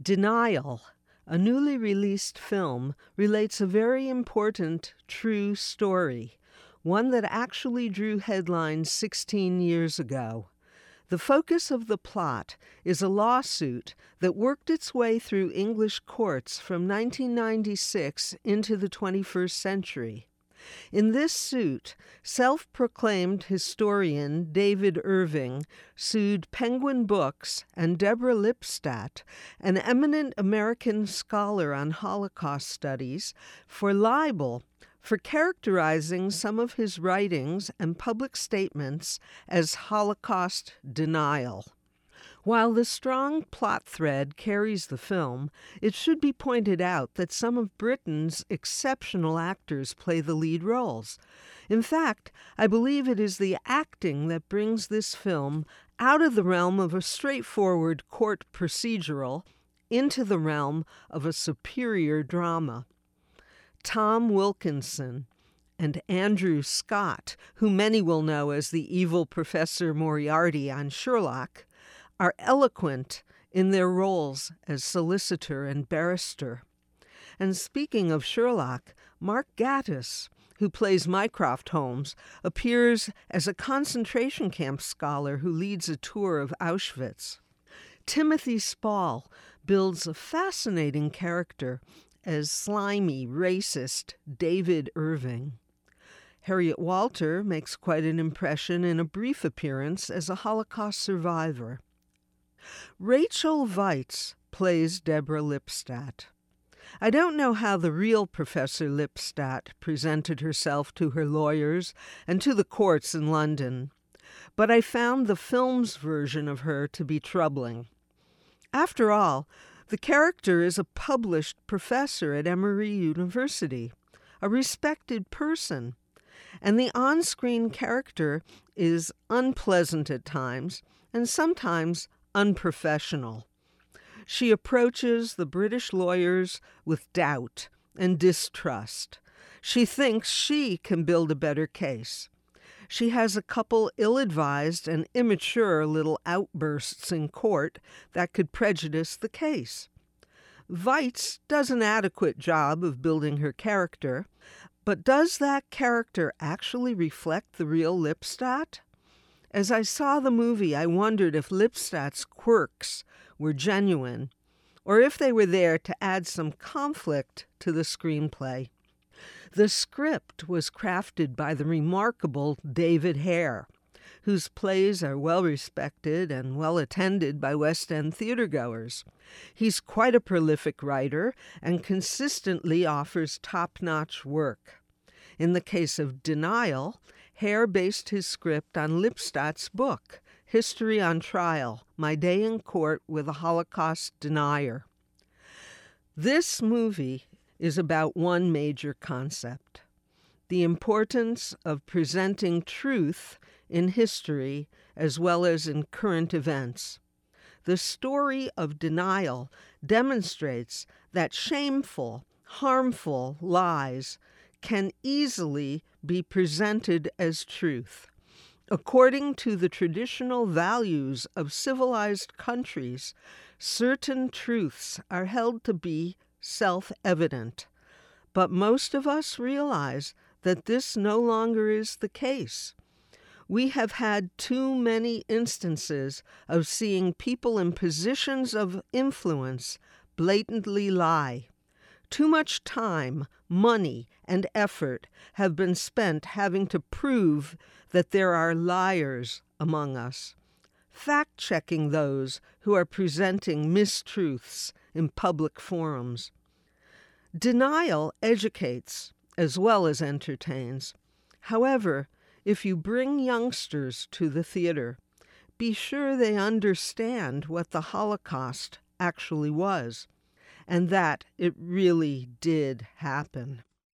Denial, a newly released film, relates a very important, true story, one that actually drew headlines 16 years ago. The focus of the plot is a lawsuit that worked its way through English courts from 1996 into the 21st century. In this suit, self-proclaimed historian David Irving sued Penguin Books and Deborah Lipstadt, an eminent American scholar on Holocaust studies, for libel for characterizing some of his writings and public statements as Holocaust denial. While the strong plot thread carries the film, it should be pointed out that some of Britain's exceptional actors play the lead roles. In fact, I believe it is the acting that brings this film out of the realm of a straightforward court procedural into the realm of a superior drama. Tom Wilkinson and Andrew Scott, who many will know as the evil Professor Moriarty on Sherlock, are eloquent in their roles as solicitor and barrister. And speaking of Sherlock, Mark Gatiss, who plays Mycroft Holmes, appears as a concentration camp scholar who leads a tour of Auschwitz. Timothy Spall builds a fascinating character as slimy, racist David Irving. Harriet Walter makes quite an impression in a brief appearance as a Holocaust survivor. Rachel Weisz plays Deborah Lipstadt. I don't know how the real Professor Lipstadt presented herself to her lawyers and to the courts in London, but I found the film's version of her to be troubling. After all, the character is a published professor at Emory University, a respected person, and the on-screen character is unpleasant at times and sometimes unprofessional. She approaches the British lawyers with doubt and distrust. She thinks she can build a better case. She has a couple ill-advised and immature little outbursts in court that could prejudice the case. Weisz does an adequate job of building her character, but does that character actually reflect the real Lipstadt? As I saw the movie, I wondered if Lipstadt's quirks were genuine, or if they were there to add some conflict to the screenplay. The script was crafted by the remarkable David Hare, whose plays are well-respected and well-attended by West End theatergoers. He's quite a prolific writer and consistently offers top-notch work. In the case of Denial, Hare based his script on Lipstadt's book, History on Trial: My Day in Court with a Holocaust Denier. This movie is about one major concept: the importance of presenting truth in history as well as in current events. The story of Denial demonstrates that shameful, harmful lies can easily be presented as truth. According to the traditional values of civilized countries, certain truths are held to be self-evident. But most of us realize that this no longer is the case. We have had too many instances of seeing people in positions of influence blatantly lie. Too much time, money, and effort have been spent having to prove that there are liars among us, fact-checking those who are presenting mistruths in public forums. Denial educates as well as entertains. However, if you bring youngsters to the theater, be sure they understand what the Holocaust actually was, and that it really did happen.